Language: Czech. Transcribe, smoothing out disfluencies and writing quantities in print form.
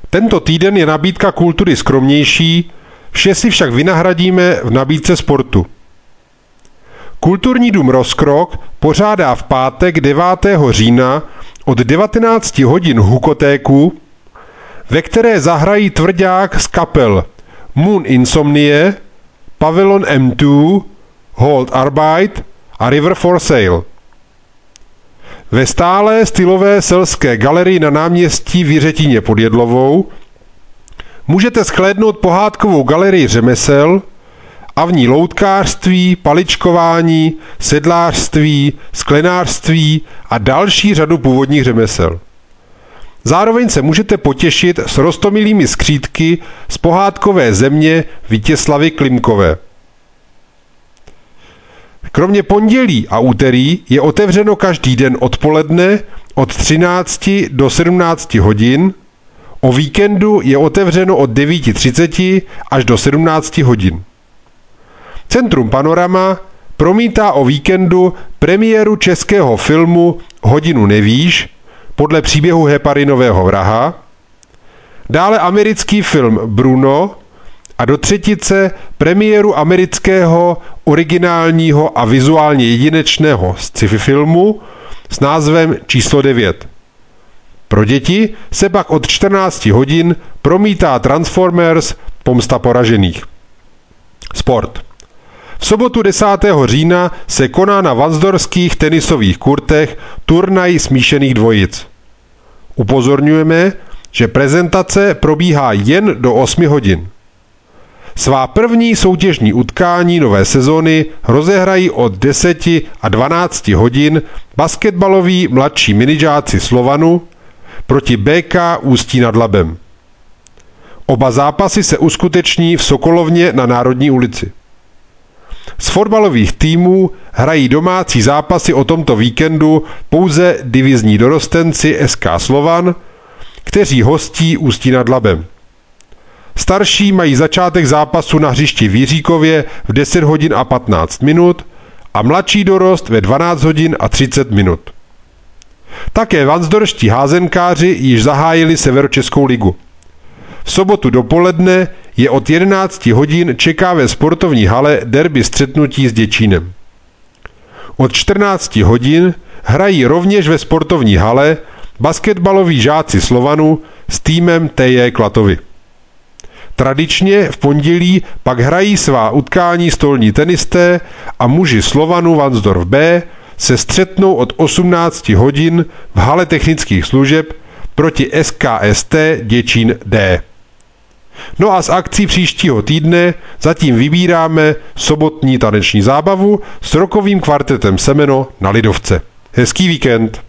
Tento týden je nabídka kultury skromnější, vše si však vynahradíme v nabídce sportu. Kulturní dům Rozkrok pořádá v pátek 9. října od 19 hodin hukotéku, ve které zahrají tvrdák z kapel Moon Insomnie, Pavilion M2, Hold Arbeit a River for Sale. Ve stálé stylové selské galerii na náměstí v Jiřetíně pod Jedlovou můžete shlédnout pohádkovou galerii řemesel a v ní loutkářství, paličkování, sedlářství, sklenářství a další řadu původních řemesel. Zároveň se můžete potěšit s roztomilými skřídky z pohádkové země Vítězslavy Klimkové. Kromě pondělí a úterý je otevřeno každý den odpoledne od 13 do 17 hodin, o víkendu je otevřeno od 9:30 až do 17 hodin. Centrum Panorama promítá o víkendu premiéru českého filmu Hodinu nevíš podle příběhu heparinového vraha, dále americký film Bruno a do třetice premiéru amerického originálního a vizuálně jedinečného sci-fi filmu s názvem Číslo 9. Pro děti se pak od 14 hodin promítá Transformers Pomsta poražených. Sport. V sobotu 10. října se koná na Varnsdorských tenisových kurtech turnaj smíšených dvojic. Upozorňujeme, že prezentace probíhá jen do 8 hodin. Svá první soutěžní utkání nové sezóny rozehrají od 10 a 12 hodin basketbaloví mladší minižáci Slovanu proti BK Ústí nad Labem. Oba zápasy se uskuteční v Sokolovně na Národní ulici. Z fotbalových týmů hrají domácí zápasy o tomto víkendu pouze divizní dorostenci SK Slovan, kteří hostí Ústí nad Labem. Starší mají začátek zápasu na hřišti v Jiříkově v 10 hodin a 15 minut a mladší dorost ve 12 hodin a 30 minut. Také varnsdorští házenkáři již zahájili Severočeskou ligu. V sobotu dopoledne je od 11 hodin čeká ve sportovní hale derby střetnutí s Děčínem. Od 14 hodin hrají rovněž ve sportovní hale basketbaloví žáci Slovanu s týmem TJ Klatovy. Tradičně v pondělí pak hrají svá utkání stolní tenisté a muži Slovanu Varnsdorf B se střetnou od 18 hodin v hale technických služeb proti SKST Děčín D. No a z akcí příštího týdne zatím vybíráme sobotní taneční zábavu s rockovým kvartetem Semeno na Lidovce. Hezký víkend!